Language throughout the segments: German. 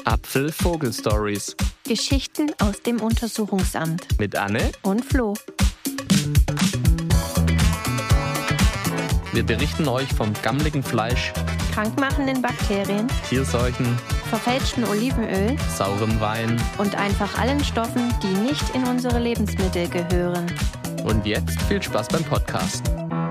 Apfel-Vogel-Stories Geschichten aus dem Untersuchungsamt mit Anne und Flo. Wir berichten euch vom gammeligen Fleisch, Krankmachenden Bakterien, Tierseuchen, verfälschten Olivenöl saurem Wein. und einfach allen Stoffen, die nicht in unsere Lebensmittel gehören. Und jetzt viel Spaß beim Podcast.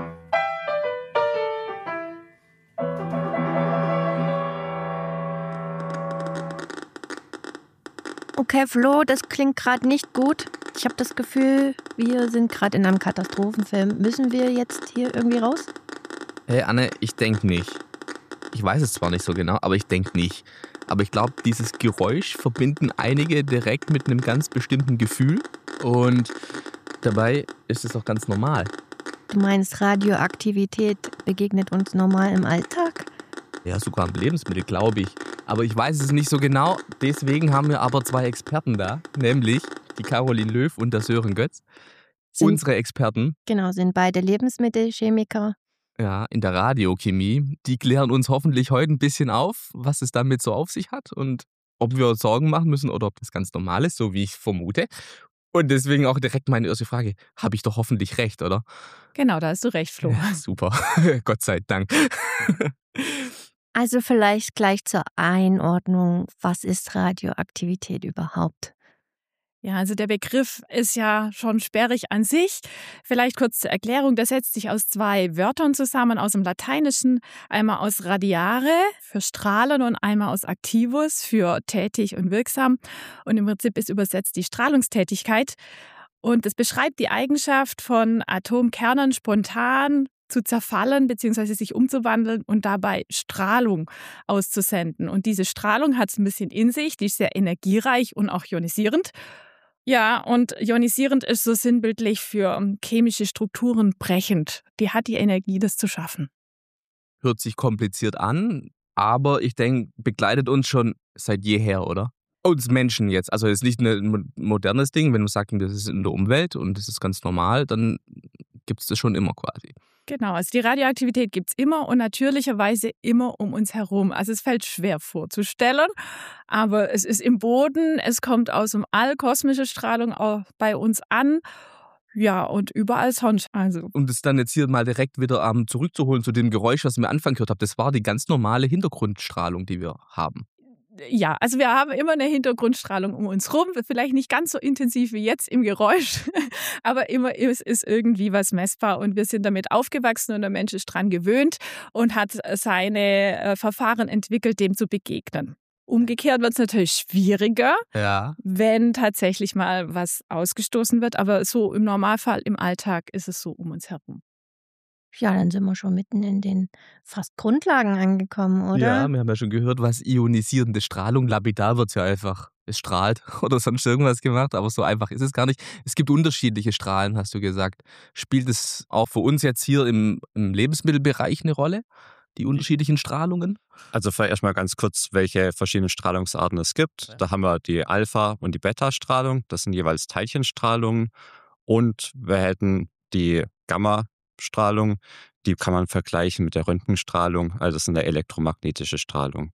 Okay, Flo, das klingt gerade nicht gut. Ich habe das Gefühl, wir sind gerade in einem Katastrophenfilm. Müssen wir jetzt hier irgendwie raus? Hey Anne, ich denke nicht. Ich weiß es zwar nicht so genau, aber ich denke nicht. Aber ich glaube, dieses Geräusch verbinden einige direkt mit einem ganz bestimmten Gefühl. Und dabei ist es auch ganz normal. Du meinst, Radioaktivität begegnet uns normal im Alltag? Ja, sogar im Lebensmittel, glaube ich. Aber ich weiß es nicht so genau. Deswegen haben wir aber zwei Experten da. Nämlich die Caroline Löw und der Sören Götz. Unsere Experten. Genau, sind beide Lebensmittelchemiker. Ja, in der Radiochemie. Die klären uns hoffentlich heute ein bisschen auf, was es damit so auf sich hat und ob wir uns Sorgen machen müssen oder ob das ganz normal ist, so wie ich vermute. Und deswegen auch direkt meine erste Frage. Habe ich doch hoffentlich recht, oder? Genau, da hast du recht, Flo. Ja, super. Gott sei Dank. Also vielleicht gleich zur Einordnung, was ist Radioaktivität überhaupt? Ja, also der Begriff ist ja schon sperrig an sich. Vielleicht kurz zur Erklärung. Der setzt sich aus zwei Wörtern zusammen, aus dem Lateinischen. Einmal aus radiare für strahlen und einmal aus activus für tätig und wirksam. Und im Prinzip ist übersetzt die Strahlungstätigkeit. Und es beschreibt die Eigenschaft von Atomkernen spontan zu zerfallen bzw. sich umzuwandeln und dabei Strahlung auszusenden. Und diese Strahlung hat es ein bisschen in sich, die ist sehr energiereich und auch ionisierend. Ja, und ionisierend ist so sinnbildlich für chemische Strukturen brechend. Die hat die Energie, das zu schaffen. Hört sich kompliziert an, aber ich denke, begleitet uns schon seit jeher, oder? Uns Menschen jetzt. Also es ist nicht ein modernes Ding, wenn wir sagen, das ist in der Umwelt und das ist ganz normal, dann gibt es das schon immer quasi. Genau, also die Radioaktivität gibt es immer und natürlicherweise immer um uns herum. Also es fällt schwer vorzustellen, aber es ist im Boden, es kommt aus dem All, kosmische Strahlung auch bei uns an. Ja, und überall sonst. Also. Um das dann jetzt hier mal direkt wieder zurückzuholen zu dem Geräusch, was ich mir am Anfang gehört habe, das war die ganz normale Hintergrundstrahlung, die wir haben. Ja, also wir haben immer eine Hintergrundstrahlung um uns rum, vielleicht nicht ganz so intensiv wie jetzt im Geräusch, aber immer ist irgendwie was messbar und wir sind damit aufgewachsen und der Mensch ist dran gewöhnt und hat seine Verfahren entwickelt, dem zu begegnen. Umgekehrt wird es natürlich schwieriger, ja, wenn tatsächlich mal was ausgestoßen wird, aber so im Normalfall im Alltag ist es so um uns herum. Ja, dann sind wir schon mitten in den fast Grundlagen angekommen, oder? Ja, wir haben ja schon gehört, was ionisierende Strahlung, lapidar wird es ja einfach. Es strahlt oder sonst irgendwas gemacht, aber so einfach ist es gar nicht. Es gibt unterschiedliche Strahlen, hast du gesagt. Spielt es auch für uns jetzt hier im Lebensmittelbereich eine Rolle, die unterschiedlichen Strahlungen? Also vielleicht erstmal ganz kurz, welche verschiedenen Strahlungsarten es gibt. Ja. Da haben wir die Alpha- und die Beta-Strahlung, das sind jeweils Teilchenstrahlungen. Und wir hätten die Gamma-Strahlung, die kann man vergleichen mit der Röntgenstrahlung, also das ist eine elektromagnetische Strahlung.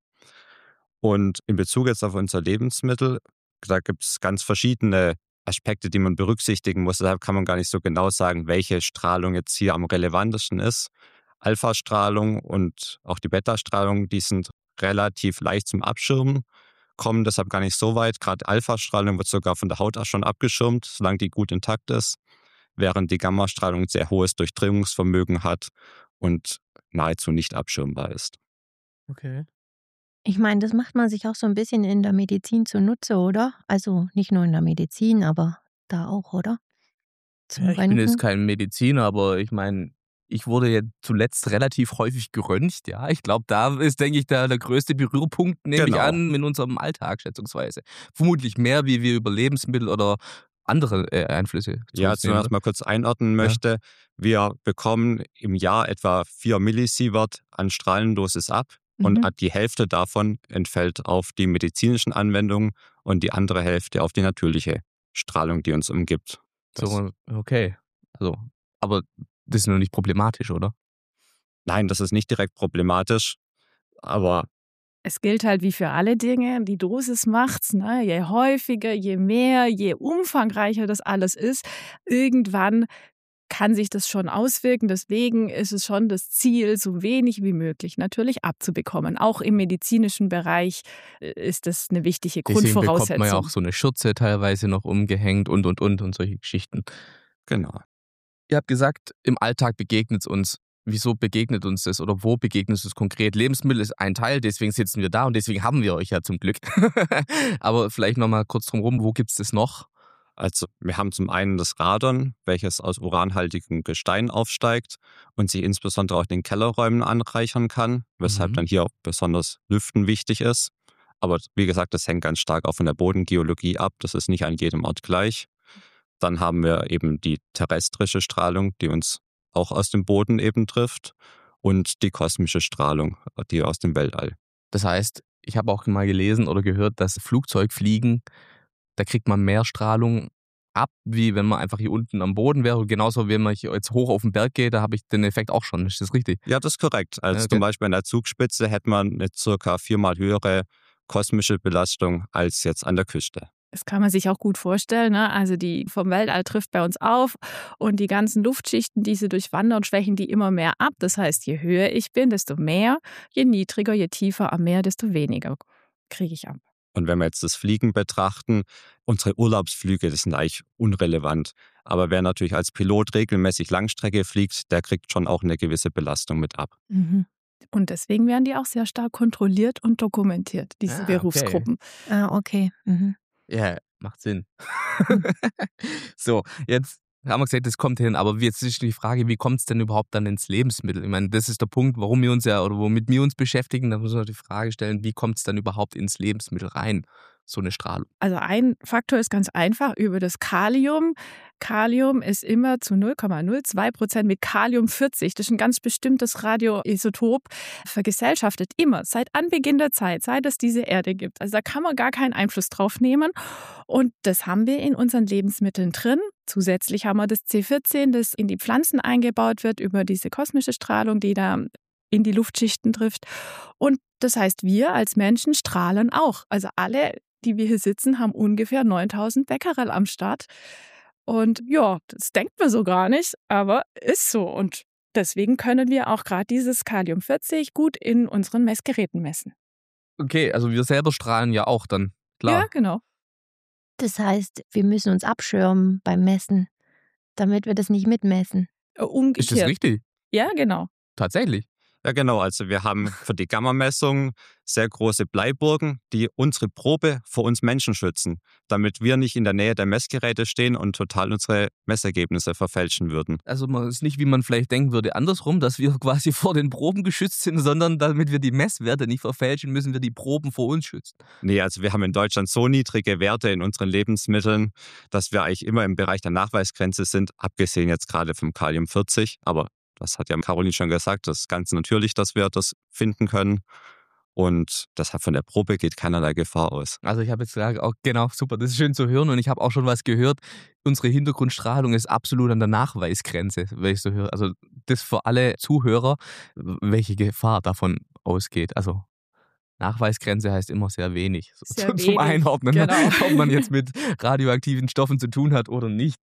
Und in Bezug jetzt auf unser Lebensmittel, da gibt es ganz verschiedene Aspekte, die man berücksichtigen muss. Deshalb kann man gar nicht so genau sagen, welche Strahlung jetzt hier am relevantesten ist. Alpha-Strahlung und auch die Beta-Strahlung, die sind relativ leicht zum Abschirmen, kommen deshalb gar nicht so weit. Gerade Alpha-Strahlung wird sogar von der Haut auch schon abgeschirmt, solange die gut intakt ist, während die Gamma-Strahlung ein sehr hohes Durchdringungsvermögen hat und nahezu nicht abschirmbar ist. Okay. Ich meine, das macht man sich auch so ein bisschen in der Medizin zunutze, oder? Also nicht nur in der Medizin, aber da auch, oder? Ja, ich bin jetzt kein Mediziner, aber ich meine, ich wurde ja zuletzt relativ häufig geröntgt, ja. Ich glaube, da ist, denke ich, der größte Berührpunkt, nehme ich an, in unserem Alltag schätzungsweise. Vermutlich mehr, wie wir über Lebensmittel oder andere Einflüsse. Ja, jetzt noch mal kurz einordnen möchte. Ja. Wir bekommen im Jahr etwa 4 Millisievert an Strahlendosis ab und die Hälfte davon entfällt auf die medizinischen Anwendungen und die andere Hälfte auf die natürliche Strahlung, die uns umgibt. So, okay. Also, aber das ist noch nicht problematisch, oder? Nein, das ist nicht direkt problematisch, aber Es gilt halt wie für alle Dinge, die Dosis macht's, ne? Je häufiger, je mehr, je umfangreicher das alles ist, irgendwann kann sich das schon auswirken. Deswegen ist es schon das Ziel, so wenig wie möglich natürlich abzubekommen. Auch im medizinischen Bereich ist das eine wichtige Grundvoraussetzung. Deswegen bekommt man ja auch so eine Schürze teilweise noch umgehängt und solche Geschichten. Genau. Ihr habt gesagt, im Alltag begegnet es uns. Wieso begegnet uns das oder wo begegnet es konkret? Lebensmittel ist ein Teil, deswegen sitzen wir da und deswegen haben wir euch ja zum Glück. Aber vielleicht nochmal kurz drum rum, wo gibt es das noch? Also wir haben zum einen das Radon, welches aus uranhaltigem Gestein aufsteigt und sich insbesondere auch in den Kellerräumen anreichern kann, weshalb dann hier auch besonders Lüften wichtig ist. Aber wie gesagt, das hängt ganz stark auch von der Bodengeologie ab. Das ist nicht an jedem Ort gleich. Dann haben wir eben die terrestrische Strahlung, die uns auch aus dem Boden eben trifft, und die kosmische Strahlung, die aus dem Weltall. Das heißt, ich habe auch mal gelesen oder gehört, dass Flugzeugfliegen, da kriegt man mehr Strahlung ab, wie wenn man einfach hier unten am Boden wäre. Genauso, wenn man hier jetzt hoch auf den Berg geht, da habe ich den Effekt auch schon. Ist das richtig? Ja, das ist korrekt. Also Okay. zum Beispiel an der Zugspitze hätte man eine circa 4-mal höhere kosmische Belastung als jetzt an der Küste. Das kann man sich auch gut vorstellen, ne? Also die vom Weltall trifft bei uns auf und die ganzen Luftschichten, die sie durchwandern, schwächen die immer mehr ab. Das heißt, je höher ich bin, desto mehr, je niedriger, je tiefer am Meer, desto weniger kriege ich ab. Und wenn wir jetzt das Fliegen betrachten, unsere Urlaubsflüge, das sind eigentlich unrelevant. Aber wer natürlich als Pilot regelmäßig Langstrecke fliegt, der kriegt schon auch eine gewisse Belastung mit ab. Und deswegen werden die auch sehr stark kontrolliert und dokumentiert, diese Berufsgruppen. Okay. Ja, macht Sinn. So, jetzt haben wir gesagt, das kommt hin, aber jetzt ist die Frage, wie kommt es denn überhaupt dann ins Lebensmittel? Ich meine, das ist der Punkt, warum wir uns womit wir uns beschäftigen. Da müssen wir die Frage stellen, wie kommt es dann überhaupt ins Lebensmittel rein, so eine Strahlung? Also ein Faktor ist ganz einfach über das Kalium. Kalium ist immer zu 0,02% mit Kalium 40. Das ist ein ganz bestimmtes Radioisotop, vergesellschaftet immer seit Anbeginn der Zeit, seit es diese Erde gibt. Also da kann man gar keinen Einfluss drauf nehmen. Und das haben wir in unseren Lebensmitteln drin. Zusätzlich haben wir das C14, das in die Pflanzen eingebaut wird über diese kosmische Strahlung, die da in die Luftschichten trifft. Und das heißt, wir als Menschen strahlen auch. Also alle, die wir hier sitzen, haben ungefähr 9000 Becquerel am Start. Und ja, das denkt man so gar nicht, aber ist so. Und deswegen können wir auch gerade dieses Kalium 40 gut in unseren Messgeräten messen. Okay, also wir selber strahlen ja auch dann, klar. Ja, genau. Das heißt, wir müssen uns abschirmen beim Messen, damit wir das nicht mitmessen. Umgekehrt. Ist das richtig? Ja, genau. Tatsächlich? Ja, genau. Also wir haben für die Gammamessung sehr große Bleiburgen, die unsere Probe vor uns Menschen schützen, damit wir nicht in der Nähe der Messgeräte stehen und total unsere Messergebnisse verfälschen würden. Also man ist nicht, wie man vielleicht denken würde, andersrum, dass wir quasi vor den Proben geschützt sind, sondern damit wir die Messwerte nicht verfälschen, müssen wir die Proben vor uns schützen. Nee, also wir haben in Deutschland so niedrige Werte in unseren Lebensmitteln, dass wir eigentlich immer im Bereich der Nachweisgrenze sind, abgesehen jetzt gerade vom Kalium 40. Aber das hat ja Caroline schon gesagt, das ist ganz natürlich, dass wir das finden können. Und deshalb von der Probe geht keinerlei Gefahr aus. Also ich habe jetzt gesagt, auch genau, super, das ist schön zu hören und ich habe auch schon was gehört. Unsere Hintergrundstrahlung ist absolut an der Nachweisgrenze, wenn ich so höre. Also das für alle Zuhörer, welche Gefahr davon ausgeht. Also Nachweisgrenze heißt immer sehr wenig. Sehr zum wenig, Einordnen, genau. ob man jetzt mit radioaktiven Stoffen zu tun hat oder nicht.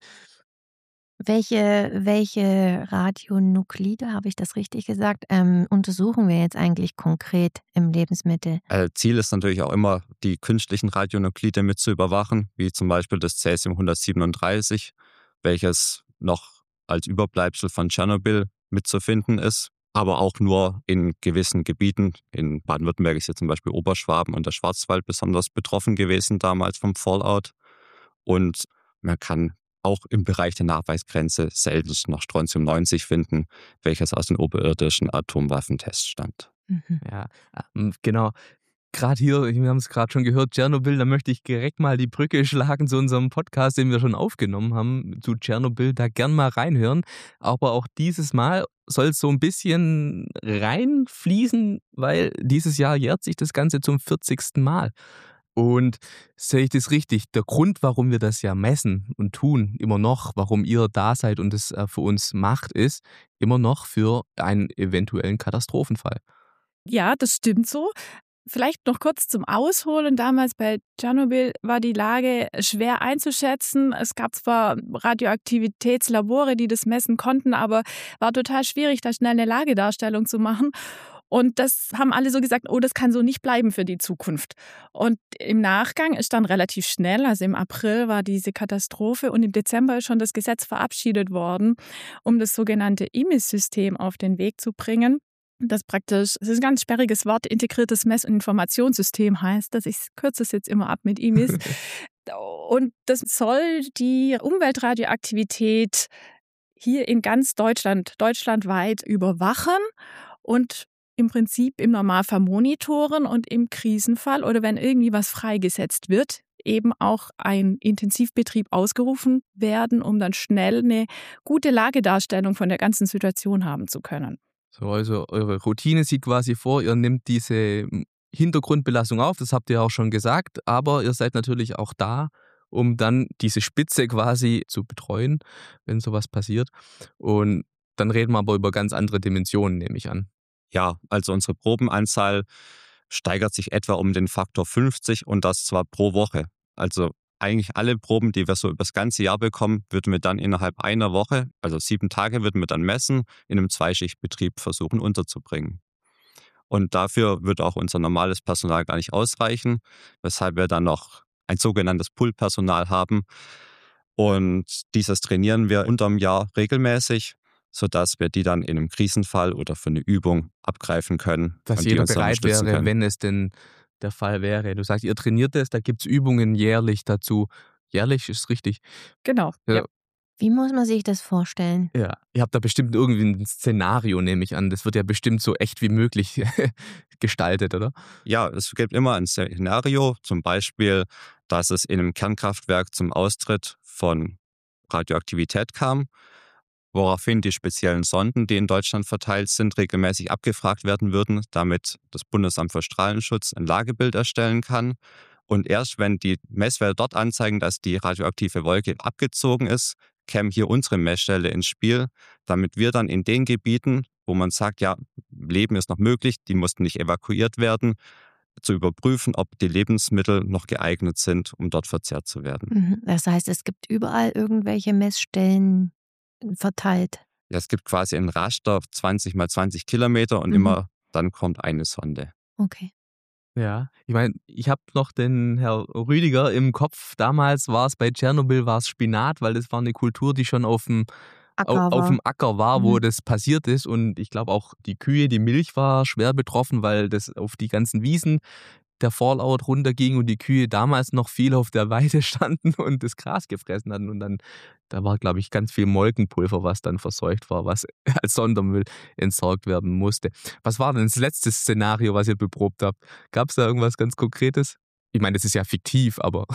Welche Radionuklide, habe ich das richtig gesagt, untersuchen wir jetzt eigentlich konkret im Lebensmittel? Ziel ist natürlich auch immer, die künstlichen Radionuklide mit zu überwachen, wie zum Beispiel das Cäsium-137, welches noch als Überbleibsel von Tschernobyl mitzufinden ist, aber auch nur in gewissen Gebieten. In Baden-Württemberg ist hier zum Beispiel Oberschwaben und der Schwarzwald besonders betroffen gewesen damals vom Fallout. Und man kann auch im Bereich der Nachweisgrenze selbst noch Strontium-90 finden, welches aus den oberirdischen Atomwaffentests stammt. Ja, genau. Gerade hier, wir haben es gerade schon gehört, Tschernobyl, da möchte ich direkt mal die Brücke schlagen zu unserem Podcast, den wir schon aufgenommen haben, zu Tschernobyl, da gern mal reinhören. Aber auch dieses Mal soll es so ein bisschen reinfließen, weil dieses Jahr jährt sich das Ganze zum 40. Mal. Und sehe ich das richtig? Der Grund, warum wir das ja messen und tun, immer noch, warum ihr da seid und es für uns macht, ist immer noch für einen eventuellen Katastrophenfall. Ja, das stimmt so. Vielleicht noch kurz zum Ausholen. Damals bei Tschernobyl war die Lage schwer einzuschätzen. Es gab zwar Radioaktivitätslabore, die das messen konnten, aber war total schwierig, da schnell eine Lagedarstellung zu machen. Und das haben alle so gesagt, oh, das kann so nicht bleiben für die Zukunft. Und im Nachgang ist dann relativ schnell, also im April war diese Katastrophe und im Dezember ist schon das Gesetz verabschiedet worden, um das sogenannte IMIS-System auf den Weg zu bringen. Das ist ein ganz sperriges Wort, integriertes Mess- und Informationssystem heißt das. Ich kürze es jetzt immer ab mit IMIS. Und das soll die Umweltradioaktivität hier in ganz deutschlandweit überwachen und im Prinzip im Normalfall monitoren und im Krisenfall oder wenn irgendwie was freigesetzt wird, eben auch ein Intensivbetrieb ausgerufen werden, um dann schnell eine gute Lagedarstellung von der ganzen Situation haben zu können. So, also eure Routine sieht quasi vor, ihr nehmt diese Hintergrundbelastung auf, das habt ihr auch schon gesagt, aber ihr seid natürlich auch da, um dann diese Spitze quasi zu betreuen, wenn sowas passiert. Und dann reden wir aber über ganz andere Dimensionen, nehme ich an. Ja, also unsere Probenanzahl steigert sich etwa um den Faktor 50 und das zwar pro Woche. Also eigentlich alle Proben, die wir so über das ganze Jahr bekommen, würden wir dann innerhalb einer Woche, also 7 Tage, würden wir dann messen, in einem Zweischichtbetrieb versuchen unterzubringen. Und dafür wird auch unser normales Personal gar nicht ausreichen, weshalb wir dann noch ein sogenanntes Pool-Personal haben. Und dieses trainieren wir unterm Jahr regelmäßig, sodass wir die dann in einem Krisenfall oder für eine Übung abgreifen können. Dass jeder bereit wäre, wenn es denn der Fall wäre. Du sagst, ihr trainiert es, da gibt es Übungen jährlich dazu. Jährlich ist richtig. Genau. Ja. Wie muss man sich das vorstellen? Ja, ihr habt da bestimmt irgendwie ein Szenario, nehme ich an. Das wird ja bestimmt so echt wie möglich gestaltet, oder? Ja, es gibt immer ein Szenario, zum Beispiel, dass es in einem Kernkraftwerk zum Austritt von Radioaktivität kam, woraufhin die speziellen Sonden, die in Deutschland verteilt sind, regelmäßig abgefragt werden würden, damit das Bundesamt für Strahlenschutz ein Lagebild erstellen kann. Und erst wenn die Messwerte dort anzeigen, dass die radioaktive Wolke abgezogen ist, käme hier unsere Messstelle ins Spiel, damit wir dann in den Gebieten, wo man sagt, ja, Leben ist noch möglich, die mussten nicht evakuiert werden, zu überprüfen, ob die Lebensmittel noch geeignet sind, um dort verzehrt zu werden. Das heißt, es gibt überall irgendwelche Messstellen verteilt. Ja, es gibt quasi ein Raster 20 mal 20 Kilometer und immer dann kommt eine Sonde. Okay. Ja, ich meine, ich habe noch den Herr Rüdiger im Kopf. Damals war es bei Tschernobyl Spinat, weil das war eine Kultur, die schon auf dem Acker war, wo das passiert ist. Und ich glaube auch die Kühe, die Milch war schwer betroffen, weil das auf die ganzen Wiesen der Fallout runterging und die Kühe damals noch viel auf der Weide standen und das Gras gefressen hatten. Und dann, da war, glaube ich, ganz viel Molkenpulver, was dann verseucht war, was als Sondermüll entsorgt werden musste. Was war denn das letzte Szenario, was ihr beprobt habt? Gab es da irgendwas ganz Konkretes? Ich meine, das ist ja fiktiv, aber...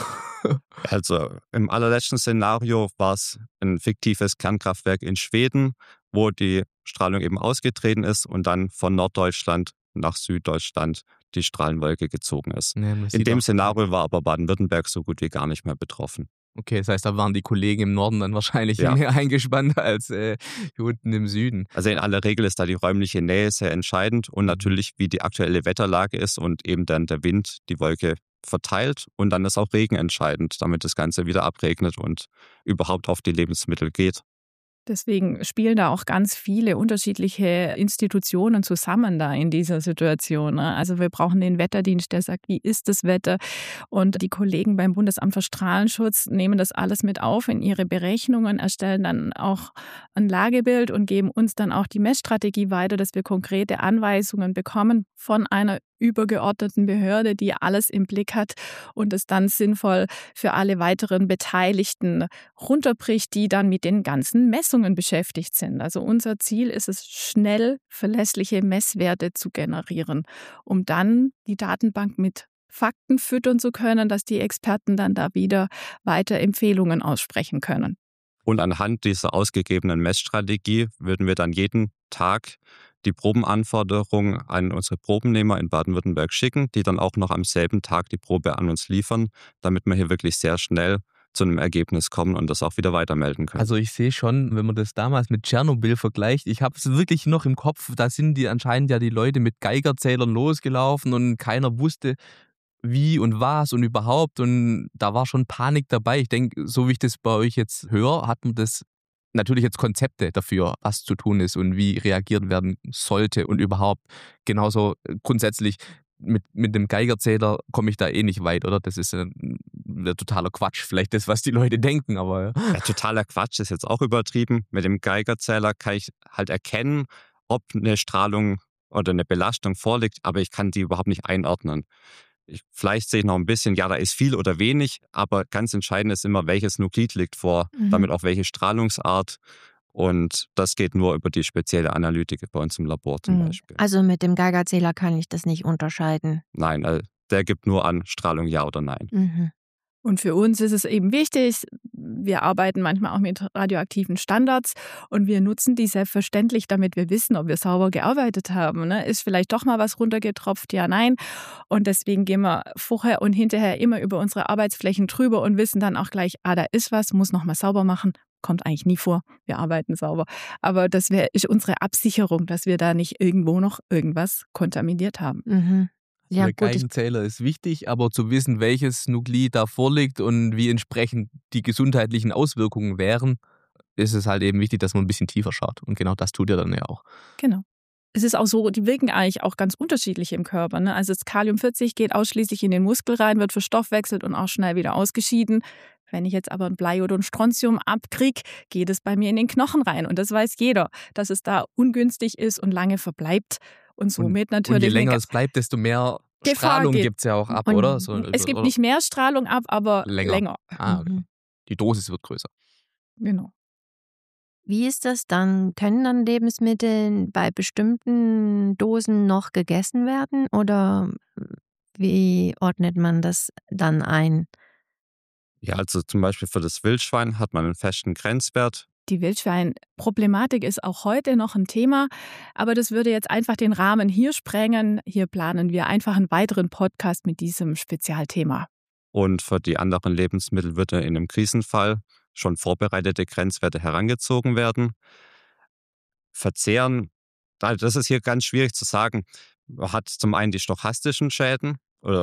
Also im allerletzten Szenario war es ein fiktives Kernkraftwerk in Schweden, wo die Strahlung eben ausgetreten ist und dann von Norddeutschland nach Süddeutschland die Strahlenwolke gezogen ist. Ja, in dem Szenario war aber Baden-Württemberg so gut wie gar nicht mehr betroffen. Okay, das heißt, da waren die Kollegen im Norden dann wahrscheinlich mehr eingespannt als hier unten im Süden. Also in aller Regel ist da die räumliche Nähe sehr entscheidend und natürlich, wie die aktuelle Wetterlage ist und eben dann der Wind die Wolke verteilt und dann ist auch Regen entscheidend, damit das Ganze wieder abregnet und überhaupt auf die Lebensmittel geht. Deswegen spielen da auch ganz viele unterschiedliche Institutionen zusammen da in dieser Situation. Also wir brauchen den Wetterdienst, der sagt, wie ist das Wetter? Und die Kollegen beim Bundesamt für Strahlenschutz nehmen das alles mit auf in ihre Berechnungen, erstellen dann auch ein Lagebild und geben uns dann auch die Messstrategie weiter, dass wir konkrete Anweisungen bekommen von einer übergeordneten Behörde, die alles im Blick hat und es dann sinnvoll für alle weiteren Beteiligten runterbricht, die dann mit den ganzen Messungen beschäftigt sind. Also unser Ziel ist es, schnell verlässliche Messwerte zu generieren, um dann die Datenbank mit Fakten füttern zu können, dass die Experten dann da wieder weiter Empfehlungen aussprechen können. Und anhand dieser ausgegebenen Messstrategie würden wir dann jeden Tag die Probenanforderungen an unsere Probennehmer in Baden-Württemberg schicken, die dann auch noch am selben Tag die Probe an uns liefern, damit wir hier wirklich sehr schnell zu einem Ergebnis kommen und das auch wieder weitermelden können. Also ich sehe schon, wenn man das damals mit Tschernobyl vergleicht, ich habe es wirklich noch im Kopf, da sind die anscheinend ja die Leute mit Geigerzählern losgelaufen und keiner wusste, wie und was und überhaupt, und da war schon Panik dabei. Ich denke, so wie ich das bei euch jetzt höre, hat man das natürlich jetzt Konzepte dafür, was zu tun ist und wie reagiert werden sollte und überhaupt. Genauso grundsätzlich mit dem Geigerzähler komme ich da eh nicht weit, oder? Das ist totaler Quatsch. Vielleicht das, was die Leute denken, aber ja. Ja, totaler Quatsch ist jetzt auch übertrieben. Mit dem Geigerzähler kann ich halt erkennen, ob eine Strahlung oder eine Belastung vorliegt, aber ich kann die überhaupt nicht einordnen. Vielleicht sehe ich noch ein bisschen, ja, da ist viel oder wenig, aber ganz entscheidend ist immer, welches Nuklid liegt vor, damit auch welche Strahlungsart. Und das geht nur über die spezielle Analytik bei uns im Labor zum Beispiel. Also mit dem Geigerzähler kann ich das nicht unterscheiden? Nein, der gibt nur an Strahlung ja oder nein. Mhm. Und für uns ist es eben wichtig, wir arbeiten manchmal auch mit radioaktiven Standards und wir nutzen die selbstverständlich, damit wir wissen, ob wir sauber gearbeitet haben. Ne? Ist vielleicht doch mal was runtergetropft? Ja, nein. Und deswegen gehen wir vorher und hinterher immer über unsere Arbeitsflächen drüber und wissen dann auch gleich, da ist was, muss noch mal sauber machen. Kommt eigentlich nie vor, wir arbeiten sauber. Aber das ist unsere Absicherung, dass wir da nicht irgendwo noch irgendwas kontaminiert haben. Mhm. Ja, der Geigenzähler ist wichtig, aber zu wissen, welches Nuklid da vorliegt und wie entsprechend die gesundheitlichen Auswirkungen wären, ist es halt eben wichtig, dass man ein bisschen tiefer schaut. Und genau das tut ihr dann ja auch. Genau. Es ist auch so, die wirken eigentlich auch ganz unterschiedlich im Körper. Ne? Also das Kalium-40 geht ausschließlich in den Muskel rein, wird verstoffwechselt und auch schnell wieder ausgeschieden. Wenn ich jetzt aber ein Blei oder ein Strontium abkriege, geht es bei mir in den Knochen rein. Und das weiß jeder, dass es da ungünstig ist und lange verbleibt. Und somit natürlich. Und je länger es bleibt, desto mehr Strahlung gibt es ja auch ab, und oder? Es gibt nicht mehr Strahlung ab, aber länger. Ah, okay. Die Dosis wird größer. Genau. Wie ist das dann? Können dann Lebensmittel bei bestimmten Dosen noch gegessen werden? Oder wie ordnet man das dann ein? Ja, also zum Beispiel für das Wildschwein hat man einen festen Grenzwert. Die Wildschwein-Problematik ist auch heute noch ein Thema, aber das würde jetzt einfach den Rahmen hier sprengen. Hier planen wir einfach einen weiteren Podcast mit diesem Spezialthema. Und für die anderen Lebensmittel würde in einem Krisenfall schon vorbereitete Grenzwerte herangezogen werden. Verzehren, das ist hier ganz schwierig zu sagen. Man hat zum einen die stochastischen Schäden.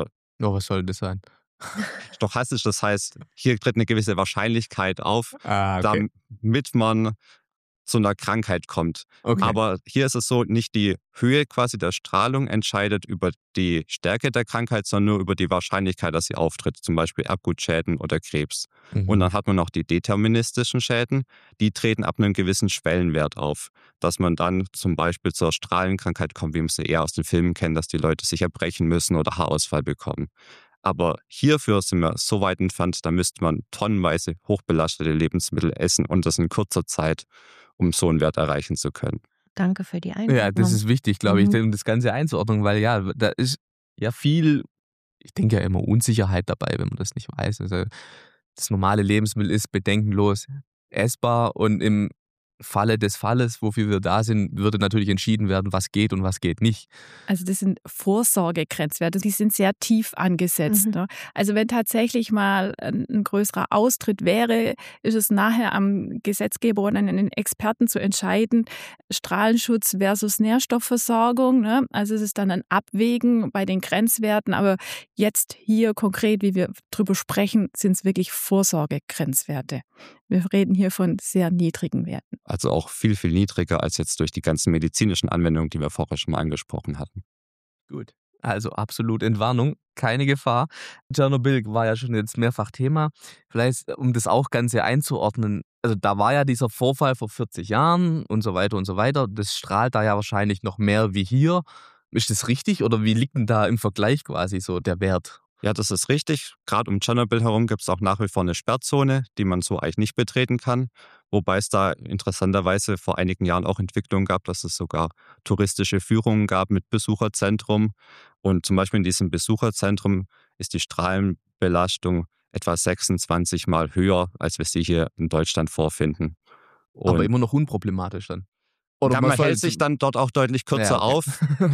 Was soll das sein? Stochastisch, das heißt, hier tritt eine gewisse Wahrscheinlichkeit auf, okay. damit man zu einer Krankheit kommt. Okay. Aber hier ist es so, nicht die Höhe quasi der Strahlung entscheidet über die Stärke der Krankheit, sondern nur über die Wahrscheinlichkeit, dass sie auftritt, zum Beispiel Erbgutschäden oder Krebs. Und dann hat man noch die deterministischen Schäden, die treten ab einem gewissen Schwellenwert auf, dass man dann zum Beispiel zur Strahlenkrankheit kommt, wie man sie eher aus den Filmen kennt, dass die Leute sich erbrechen müssen oder Haarausfall bekommen. Aber hierfür sind wir so weit entfernt, da müsste man tonnenweise hochbelastete Lebensmittel essen und das in kurzer Zeit, um so einen Wert erreichen zu können. Danke für die Einordnung. Ja, das ist wichtig, glaube ich, um das Ganze einzuordnen, weil ja, da ist ja viel, ich denke ja immer Unsicherheit dabei, wenn man das nicht weiß. Also das normale Lebensmittel ist bedenkenlos essbar und im Falle des Falles, wofür wir da sind, würde natürlich entschieden werden, was geht und was geht nicht. Also das sind Vorsorgegrenzwerte, die sind sehr tief angesetzt. Ne? Also wenn tatsächlich mal ein größerer Austritt wäre, ist es nachher am Gesetzgeber und an den Experten zu entscheiden, Strahlenschutz versus Nährstoffversorgung. Ne? Also es ist dann ein Abwägen bei den Grenzwerten, aber jetzt hier konkret, wie wir drüber sprechen, sind es wirklich Vorsorgegrenzwerte. Wir reden hier von sehr niedrigen Werten. Also auch viel, viel niedriger als jetzt durch die ganzen medizinischen Anwendungen, die wir vorher schon mal angesprochen hatten. Gut, also absolut Entwarnung, keine Gefahr. Tschernobyl war ja schon jetzt mehrfach Thema. Vielleicht, um das auch Ganze einzuordnen, also da war ja dieser Vorfall vor 40 Jahren und so weiter und so weiter. Das strahlt da ja wahrscheinlich noch mehr wie hier. Ist das richtig oder wie liegt denn da im Vergleich quasi so der Wert? Ja, das ist richtig. Gerade um Tschernobyl herum gibt es auch nach wie vor eine Sperrzone, die man so eigentlich nicht betreten kann. Wobei es da interessanterweise vor einigen Jahren auch Entwicklungen gab, dass es sogar touristische Führungen gab mit Besucherzentrum. Und zum Beispiel in diesem Besucherzentrum ist die Strahlenbelastung etwa 26 Mal höher, als wir sie hier in Deutschland vorfinden. Und aber immer noch unproblematisch dann? Oder man hält sich dann dort auch deutlich kürzer auf.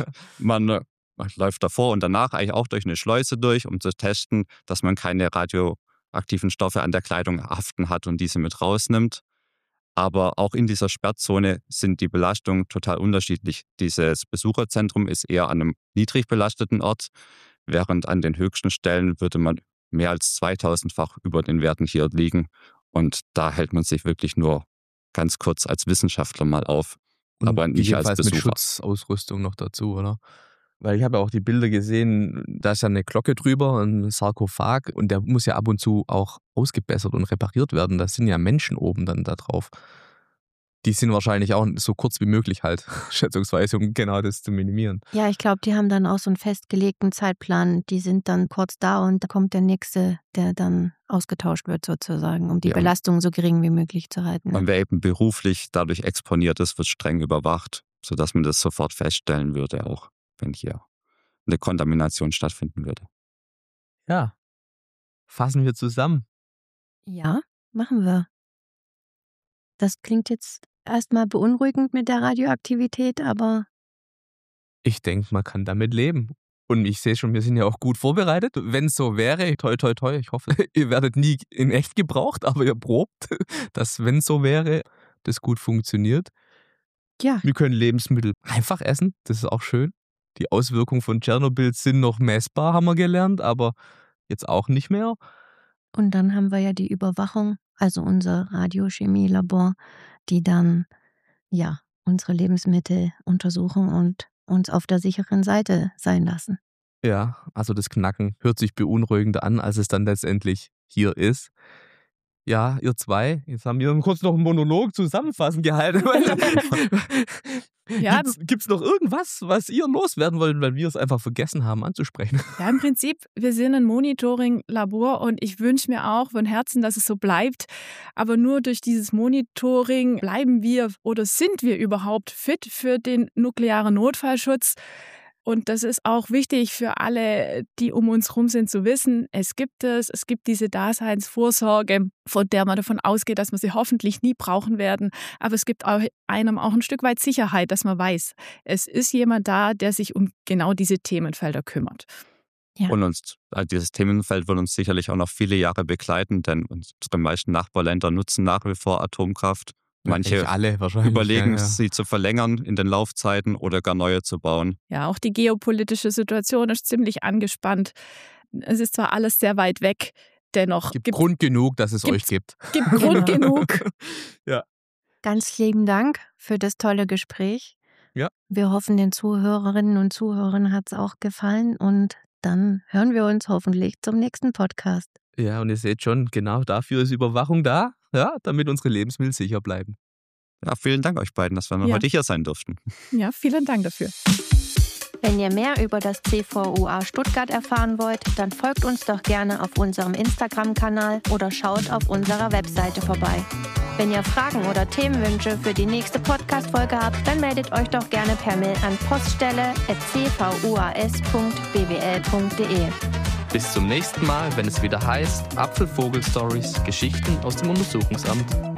Man läuft davor und danach eigentlich auch durch eine Schleuse durch, um zu testen, dass man keine aktiven Stoffe an der Kleidung haften hat und diese mit rausnimmt. Aber auch in dieser Sperrzone sind die Belastungen total unterschiedlich. Dieses Besucherzentrum ist eher an einem niedrig belasteten Ort, während an den höchsten Stellen würde man mehr als 2000-fach über den Werten hier liegen. Und da hält man sich wirklich nur ganz kurz als Wissenschaftler mal auf, aber nicht als Besucher. Mit Schutzausrüstung noch dazu, oder? Weil ich habe ja auch die Bilder gesehen, da ist ja eine Glocke drüber, ein Sarkophag und der muss ja ab und zu auch ausgebessert und repariert werden. Da sind ja Menschen oben dann da drauf. Die sind wahrscheinlich auch so kurz wie möglich halt, schätzungsweise, um genau das zu minimieren. Ja, ich glaube, die haben dann auch so einen festgelegten Zeitplan. Die sind dann kurz da und da kommt der nächste, der dann ausgetauscht wird sozusagen, um die Belastung so gering wie möglich zu halten. Und wer eben beruflich dadurch exponiert ist, wird streng überwacht, sodass man das sofort feststellen würde, auch wenn hier eine Kontamination stattfinden würde. Ja, fassen wir zusammen. Ja, machen wir. Das klingt jetzt erstmal beunruhigend mit der Radioaktivität, aber ich denke, man kann damit leben. Und ich sehe schon, wir sind ja auch gut vorbereitet. Wenn es so wäre, toi, toi, toi, ich hoffe, ihr werdet nie in echt gebraucht, aber ihr probt, dass, wenn es so wäre, das gut funktioniert. Ja. Wir können Lebensmittel einfach essen, das ist auch schön. Die Auswirkungen von Tschernobyl sind noch messbar, haben wir gelernt, aber jetzt auch nicht mehr. Und dann haben wir ja die Überwachung, also unser Radiochemielabor, die dann unsere Lebensmittel untersuchen und uns auf der sicheren Seite sein lassen. Ja, also das Knacken hört sich beunruhigender an, als es dann letztendlich hier ist. Ja, ihr zwei, jetzt haben wir kurz noch einen Monolog zusammenfassend gehalten. Ja, Gibt's noch irgendwas, was ihr loswerden wollt, weil wir es einfach vergessen haben anzusprechen? Ja, im Prinzip, wir sind ein Monitoring-Labor und ich wünsche mir auch von Herzen, dass es so bleibt. Aber nur durch dieses Monitoring bleiben wir oder sind wir überhaupt fit für den nuklearen Notfallschutz. Und das ist auch wichtig für alle, die um uns herum sind, zu wissen, es gibt diese Daseinsvorsorge, von der man davon ausgeht, dass wir sie hoffentlich nie brauchen werden. Aber es gibt einem auch ein Stück weit Sicherheit, dass man weiß, es ist jemand da, der sich um genau diese Themenfelder kümmert. Ja. Und dieses Themenfeld wird uns sicherlich auch noch viele Jahre begleiten, denn unsere meisten Nachbarländer nutzen nach wie vor Atomkraft. Manche alle wahrscheinlich überlegen, sie zu verlängern in den Laufzeiten oder gar neue zu bauen. Ja, auch die geopolitische Situation ist ziemlich angespannt. Es ist zwar alles sehr weit weg, dennoch gibt Grund genug, dass es euch gibt. Gibt Grund genug. Ja. Ganz lieben Dank für das tolle Gespräch. Ja. Wir hoffen, den Zuhörerinnen und Zuhörern hat es auch gefallen und dann hören wir uns hoffentlich zum nächsten Podcast. Ja, und ihr seht schon, genau dafür ist Überwachung da, ja, damit unsere Lebensmittel sicher bleiben. Ja, vielen Dank euch beiden, dass wir heute hier sein durften. Ja, vielen Dank dafür. Wenn ihr mehr über das CVUA Stuttgart erfahren wollt, dann folgt uns doch gerne auf unserem Instagram-Kanal oder schaut auf unserer Webseite vorbei. Wenn ihr Fragen oder Themenwünsche für die nächste Podcast-Folge habt, dann meldet euch doch gerne per Mail an poststelle@cvuas.bwl.de. Bis zum nächsten Mal, wenn es wieder heißt Apfelvogel-Stories, Geschichten aus dem Untersuchungsamt.